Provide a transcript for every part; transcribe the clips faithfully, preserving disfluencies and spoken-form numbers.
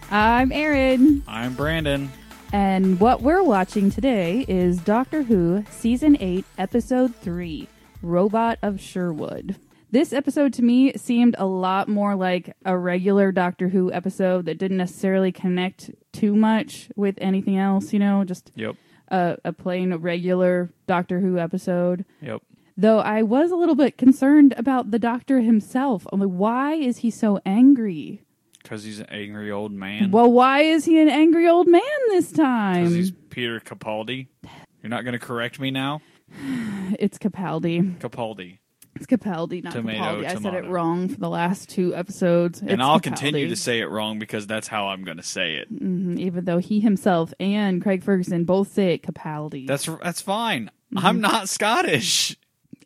I'm Erin. I'm Brandon. And what we're watching today is Doctor Who Season eight, Episode three, Robot of Sherwood. This episode to me seemed a lot more like a regular Doctor Who episode that didn't necessarily connect too much with anything else, you know, just Yep. a, a plain regular Doctor Who episode. Yep. Though I was a little bit concerned about the Doctor himself. I'm like, why is he so angry? Because he's an angry old man. Well, why is he an angry old man this time? Because he's Peter Capaldi. You're not going to correct me now? It's Capaldi. Capaldi. It's Capaldi, not Tomato, Capaldi. I said it tomato. wrong for the last two episodes. And It's I'll Capaldi. continue to say it wrong because that's how I'm going to say it. Mm-hmm. Even though he himself and Craig Ferguson both say it Capaldi. That's that's fine. Mm-hmm. I'm not Scottish.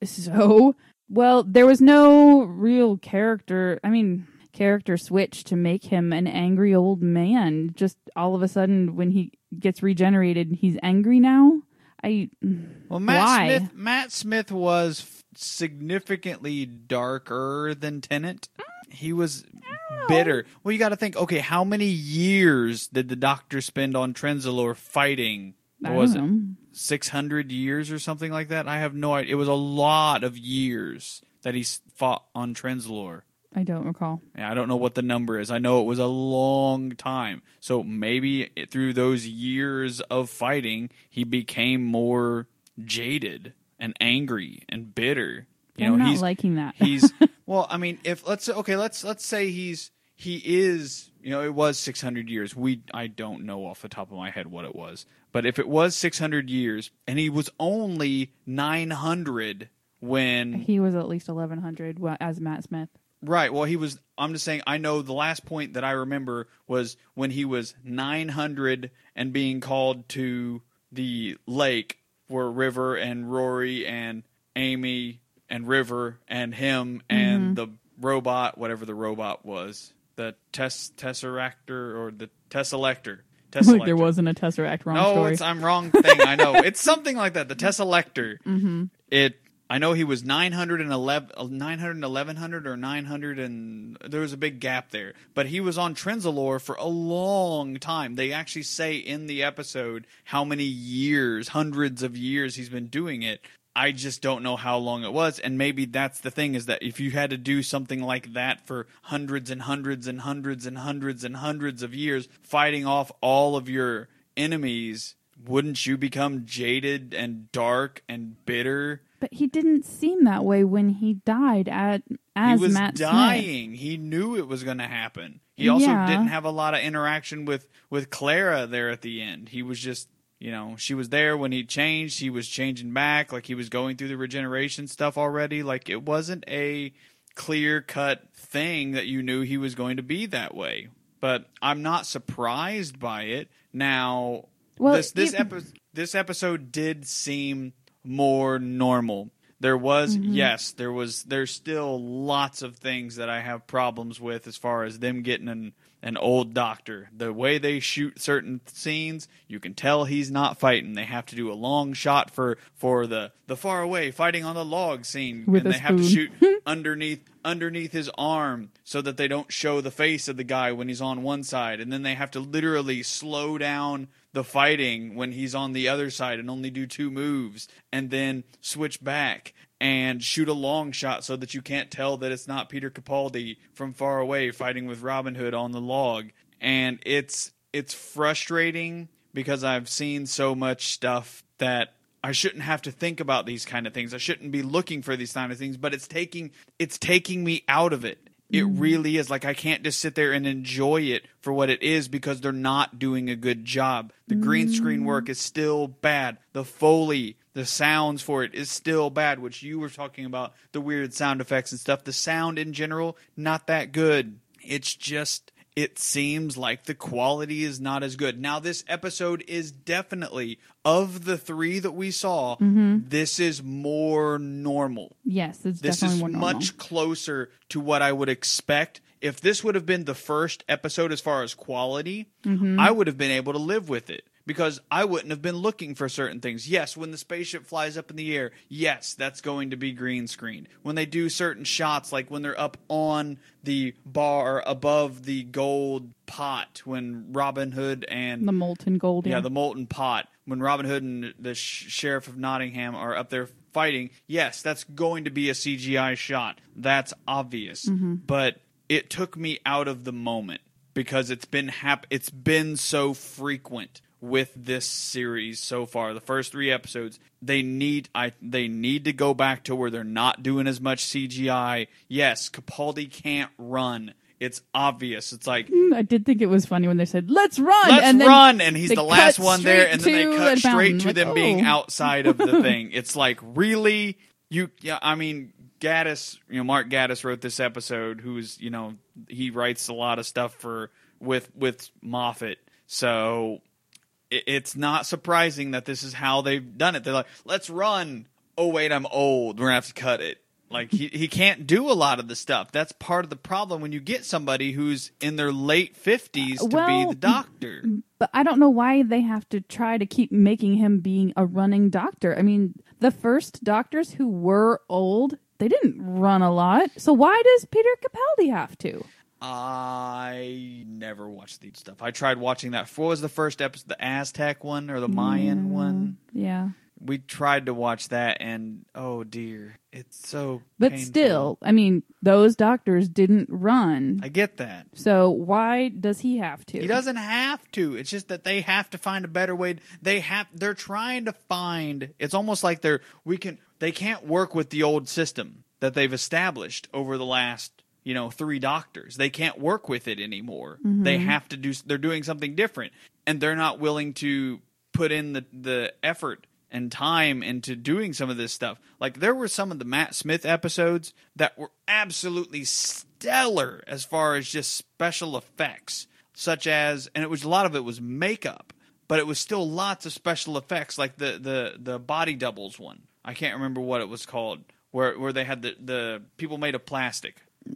So, well, there was no real character, I mean, character switch to make him an angry old man. Just all of a sudden, when he gets regenerated, he's angry now? I... Well, Matt Why? Smith Matt Smith was f- significantly darker than Tennant. He was bitter. Well, you got to think, okay, how many years did the Doctor spend on Trenzalore fighting? I What was don't it? know. six hundred years or something like that? I have no idea. It was a lot of years that he s- fought on Trenzalore. I don't recall. Yeah, I don't know what the number is. I know it was a long time. So maybe it, through those years of fighting, he became more jaded and angry and bitter. You I'm know, not he's liking that. he's well, I mean, if let's okay, let's let's say he's he is, you know, it was six hundred years. We I don't know off the top of my head what it was. But if it was six hundred years and he was only nine hundred when He was at least eleven hundred well, as Matt Smith. Right. Well, he was. I'm just saying. I know the last point that I remember was when he was nine hundred and being called to the lake where River and Rory and Amy and River and him and the robot, whatever the robot was, the tes Tesseractor or the Tesselector. Like there wasn't a Tesseract wrong no, story. it's I'm wrong thing. I know it's something like that. The Tesselector. Mm-hmm. It. I know he was nine hundred eleven, nine hundred eleven hundred or nine hundred, and there was a big gap there. But he was on Trenzalore for a long time. They actually say in the episode how many years, hundreds of years he's been doing it. I just don't know how long it was. And maybe that's the thing, is that if you had to do something like that for hundreds and hundreds and hundreds and hundreds and hundreds of years, fighting off all of your enemies, wouldn't you become jaded and dark and bitter? But he didn't seem that way when he died at as he was Matt dying. He knew it was going to happen. He also Yeah. didn't have a lot of interaction with, with Clara there at the end. He was just, you know, she was there when he changed. He was changing back. Like, he was going through the regeneration stuff already. Like, it wasn't a clear-cut thing that you knew he was going to be that way. But I'm not surprised by it. Now, Well, this this, you- epi- this episode did seem more normal. There was, Mm-hmm. yes, there was, there's still lots of things that I have problems with as far as them getting an, an old Doctor. The way they shoot certain scenes, you can tell he's not fighting. They have to do a long shot for, for the, the far away fighting on the log scene. With and a they have to spoon. shoot underneath underneath his arm so that they don't show the face of the guy when he's on one side. And then they have to literally slow down the fighting when he's on the other side and only do two moves and then switch back and shoot a long shot so that you can't tell that it's not Peter Capaldi from far away fighting with Robin Hood on the log. And it's it's frustrating because I've seen so much stuff that I shouldn't have to think about these kind of things. I shouldn't be looking for these kind of things, but it's taking it's taking me out of it. It really is. Like, I can't just sit there and enjoy it for what it is because they're not doing a good job. The green screen work is still bad. The Foley, the sounds for it is still bad, which you were talking about, the weird sound effects and stuff. The sound in general, not that good. It's just, it seems like the quality is not as good. Now, this episode is definitely, of the three that we saw, this is more normal. Yes, it's This definitely is more normal. much closer to what I would expect. If this would have been the first episode as far as quality, I would have been able to live with it. because I wouldn't have been looking for certain things. Yes, when the spaceship flies up in the air, yes, that's going to be green screen. When they do certain shots, like when they're up on the bar above the gold pot, when Robin Hood and... The molten gold. Yeah, the molten pot. When Robin Hood and the sh- Sheriff of Nottingham are up there fighting, yes, that's going to be a C G I shot. That's obvious. Mm-hmm. But it took me out of the moment because it's been hap- it's been so frequent with this series so far. The first three episodes, they need I they need to go back to where they're not doing as much C G I. Yes, Capaldi can't run. It's obvious. It's like, I did think it was funny when they said, "Let's run!" Let's and then run, and he's they the last cut one there, and then they straight cut to straight Mountain. to Like, them oh. being outside of the thing. It's like, really? You? Yeah, I mean, Gaddis, you know, Mark Gaddis wrote this episode. Who's, you know, he writes a lot of stuff for with with Moffat, so it, it's not surprising that this is how they've done it. They're like, let's run. Oh wait, I'm old. We're gonna have to cut it. Like, he, he can't do a lot of the stuff. That's part of the problem when you get somebody who's in their late fifties to Well, be the doctor. But I don't know why they have to try to keep making him being a running doctor. I mean, the first doctors who were old, they didn't run a lot. So why does Peter Capaldi have to? I never watched the stuff. I tried watching that. What was the first episode? The Aztec one or the Mayan Yeah. one? Yeah. We tried to watch that, and oh dear, it's so But painful. still, I mean, those doctors didn't run. I get that. So why does he have to? He doesn't have to. It's just that they have to find a better way. They have. They're trying to find. It's almost like they're. We can. They can't work with the old system that they've established over the last, you know, three doctors. They can't work with it anymore. Mm-hmm. They have to do. They're doing something different, and they're not willing to put in the the effort and time into doing some of this stuff. Like, there were some of the Matt Smith episodes that were absolutely stellar as far as just special effects, such as, and it was a lot of it was makeup, but it was still lots of special effects, like the the the body doubles one. I can't remember what it was called, where where they had the the people made of plastic.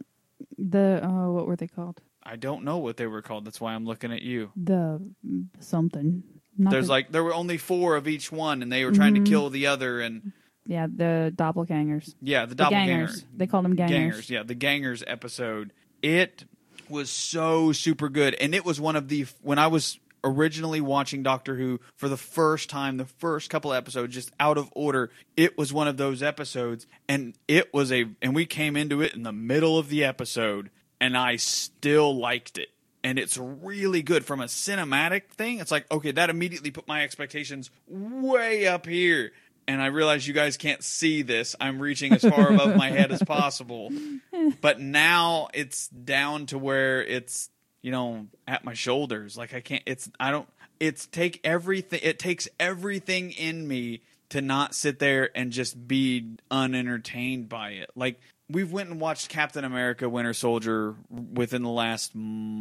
The, oh, what were they called? I don't know what they were called. That's why I'm looking at you. The something. Not There's the, like there were only four of each one, and they were trying Mhm. to kill the other, and Yeah, the doppelgangers. yeah, the The doppelganger. gangers. They called them gangers. Gangers, yeah, the Gangers episode. It was so super good, and it was one of the when I was originally watching Doctor Who for the first time, the first couple episodes, just out of order. It was one of those episodes, and it was a, and we came into it in the middle of the episode, and I still liked it. And it's really good from a cinematic thing. It's like, okay, that immediately put my expectations way up here. And I realize you guys can't see this. I'm reaching as far above my head as possible. But now it's down to where it's, you know, at my shoulders. Like I can't, it's, I don't, it's take everything, it takes everything in me to not sit there and just be unentertained by it. Like, we've went and watched Captain America Winter Soldier within the last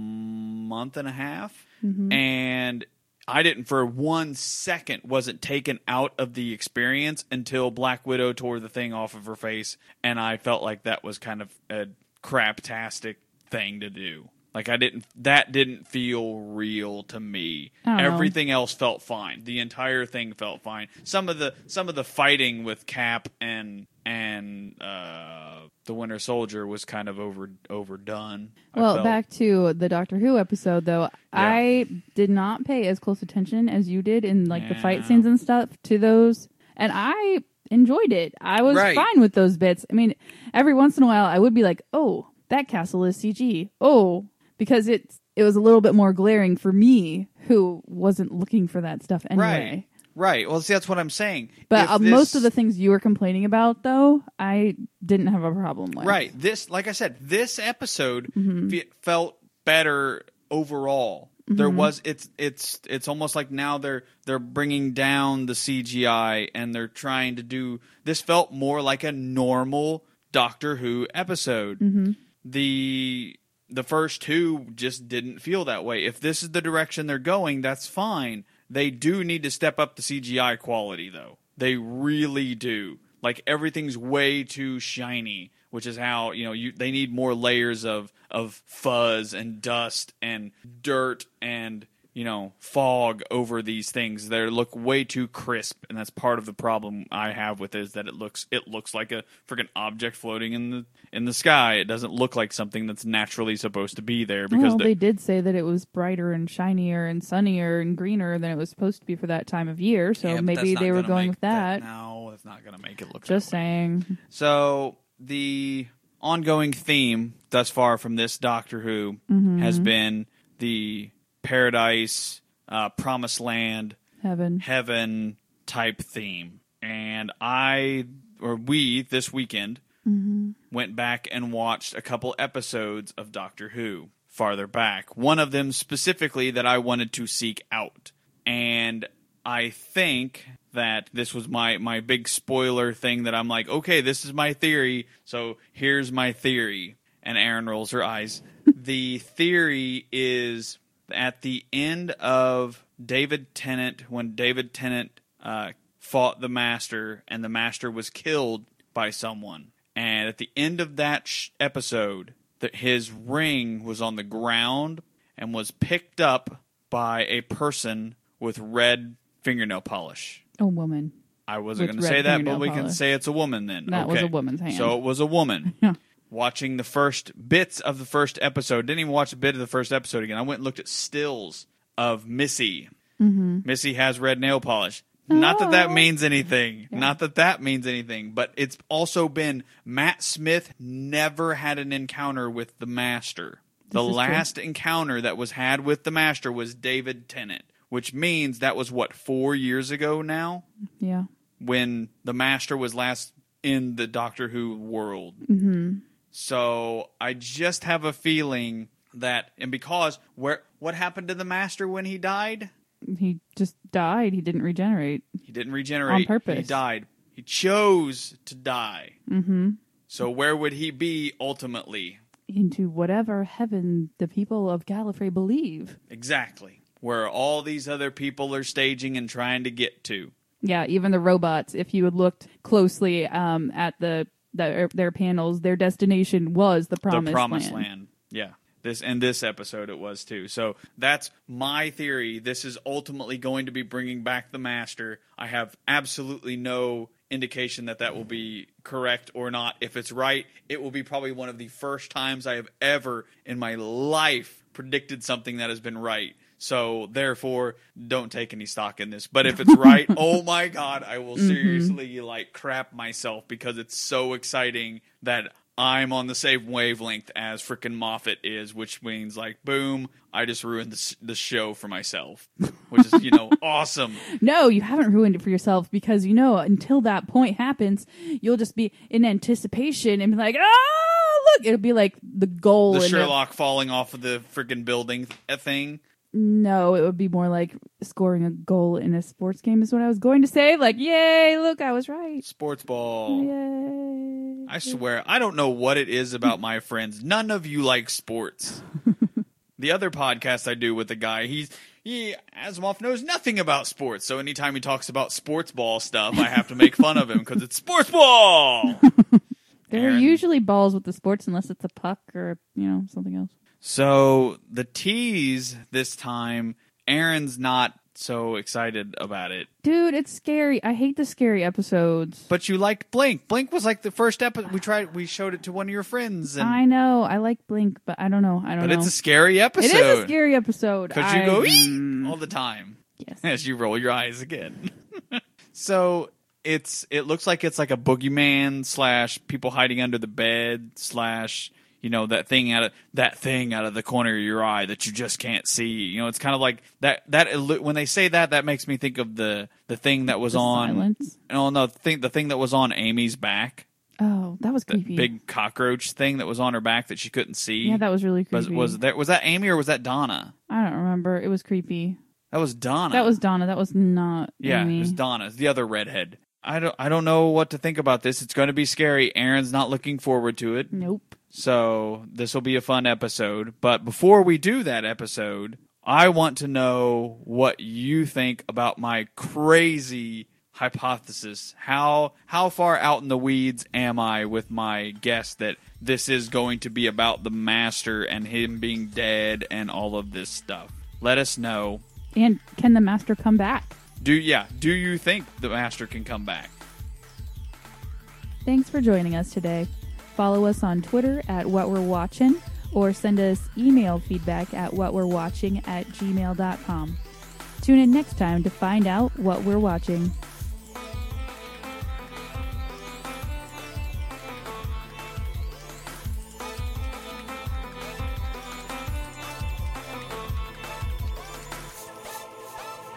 month and a half. Mm-hmm. And I didn't for one second wasn't taken out of the experience until Black Widow tore the thing off of her face. And I felt like that was kind of a craptastic thing to do. Like I didn't, that didn't feel real to me. I don't know. Everything else felt fine. The entire thing felt fine. Some of the, some of the fighting with Cap and, and, uh, the Winter Soldier was kind of over, overdone. I Well, felt. back to the Doctor Who episode, though, I did not pay as close attention as you did in like the fight Yeah. scenes and stuff to those, and I enjoyed it. I was Right. fine with those bits. I mean, every once in a while, I would be like, "Oh, that castle is C G." Oh, because it it was a little bit more glaring for me, who wasn't looking for that stuff anyway. Right. Well, see, that's what I'm saying. But If uh, this- most of the things you were complaining about, though, I didn't have a problem with. Right. This, like I said, this episode Mm-hmm. fe- felt better overall. There was it's it's it's almost like now they're they're bringing down the C G I and they're trying to do this felt more like a normal Doctor Who episode. Mm-hmm. The the first two just didn't feel that way. If this is the direction they're going, that's fine. They do need to step up the C G I quality though. They really do. Like everything's way too shiny, which is how, you know, you they need more layers of of fuzz and dust and dirt and you know, fog over these things. They look way too crisp, and that's part of the problem I have with it, is that it looks it looks like a freaking object floating in the in the sky. It doesn't look like something that's naturally supposed to be there. Because well, the, they did say that it was brighter and shinier and sunnier and greener than it was supposed to be for that time of year. So yeah, maybe they were going with that. that. No, that's not going to make it look. Just that way. saying. So the ongoing theme thus far from this Doctor Who mm-hmm. has been the paradise, uh, promised land, heaven, heaven type theme. And I, or we, this weekend, mm-hmm. went back and watched a couple episodes of Doctor Who farther back. One of them specifically that I wanted to seek out. And I think that this was my, my big spoiler thing that I'm like, okay, this is my theory, so here's my theory. And Aaron rolls her eyes. The theory is at the end of David Tennant, when David Tennant uh, fought the Master, and the Master was killed by someone. And at the end of that sh- episode, that his ring was on the ground and was picked up by a person with red fingernail polish. A woman. I wasn't With going to say red that, but we fingernail can polish. say it's a woman then. That okay. was a woman's hand. So it was a woman. Yeah. Watching the first bits of the first episode. Didn't even watch a bit of the first episode again. I went and looked at stills of Missy. Mm-hmm. Missy has red nail polish. Not that that Oh. means anything. Yeah. Not that that means anything. But it's also been Matt Smith never had an encounter with the Master. The This is last encounter that was had with the Master was David Tennant, which means that was, what, four years ago now? Yeah. When the Master was last in the Doctor Who world. Mm-hmm. So I just have a feeling that, and because where what happened to the Master when he died? He just died. He didn't regenerate. He didn't regenerate. On purpose. He died. He chose to die. Mm-hmm. So where would he be ultimately? Into whatever heaven the people of Gallifrey believe. Exactly. Where all these other people are staging and trying to get to. Yeah, even the robots, if you had looked closely um, at the, the their panels, their destination was the Promised, the promised Land. land. Yeah. This and this episode it was too. So that's my theory. This is ultimately going to be bringing back the Master. I have absolutely no indication that that will be correct or not. If it's right, it will be probably one of the first times I have ever in my life predicted something that has been right. So therefore, don't take any stock in this. But if it's right, oh my God, I will seriously mm-hmm. like crap myself, because it's so exciting that I'm on the same wavelength as frickin' Moffat is, which means like, boom, I just ruined the, the show for myself, which is, you know, awesome. No, you haven't ruined it for yourself, because, you know, until that point happens, you'll just be in anticipation and be like, oh, look, it'll be like the goal. The in Sherlock the... falling off of the frickin' building thing. No, it would be more like scoring a goal in a sports game is what I was going to say. Like, yay, look, I was right. Sports ball. Yay. I swear, I don't know what it is about my friends. None of you like sports. The other podcast I do with the guy, he's he, Asimov knows nothing about sports. So anytime he talks about sports ball stuff, I have to make fun of him because it's sports ball. There Aaron. are usually balls with the sports unless it's a puck or, you know, something else. So the tease this time, Aaron's not so excited about it. Dude, it's scary. I hate the scary episodes. But you liked Blink. Blink was like the first episode. We tried. We showed it to one of your friends. And, I know. I like Blink, but I don't know. I don't but know. it's a scary episode. It is a scary episode. Because you I, go, mm, ee! all the time. Yes. As you roll your eyes again. So it's it looks like it's like a boogeyman slash people hiding under the bed slash... You know, that thing out of that thing out of the corner of your eye that you just can't see. You know, it's kind of like that. That when they say that, that makes me think of the the thing that was the on. Silence? No, no, the thing the thing that was on Amy's back. Oh, that was The creepy. big cockroach thing that was on her back that she couldn't see. Yeah, that was really Was, creepy. was that was that Amy or was that Donna? I don't remember. It was creepy. That was Donna. That was Donna. That was not yeah, Amy. it was Donna, the other redhead. I don't I don't know what to think about this. It's going to be scary. Aaron's not looking forward to it. Nope. So this will be a fun episode. But before we do that episode, I want to know what you think about my crazy hypothesis. How how far out in the weeds am I with my guess that this is going to be about the Master and him being dead and all of this stuff? Let us know. And can the Master come back? Do yeah, do you think the Master can come back? Thanks for joining us today. Follow us on Twitter at What We're Watching, or send us email feedback at whatwe'rewatching at gmail dot com. Tune in next time to find out what we're watching.